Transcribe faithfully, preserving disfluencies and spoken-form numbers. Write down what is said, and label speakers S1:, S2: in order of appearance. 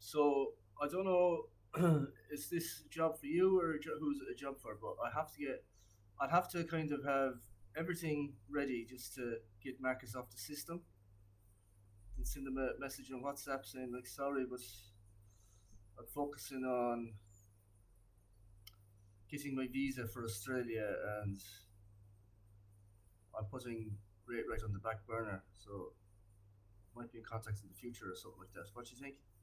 S1: So I don't know, is this a job for you or a jo- who's it a job for? But I have to get, I'd have to kind of have everything ready just to get Marcus off the system and send him a message on WhatsApp saying like, sorry, but I'm focusing on getting my visa for Australia and I'm putting rate right on the back burner. So might be in contact in the future or something like that. What do you think?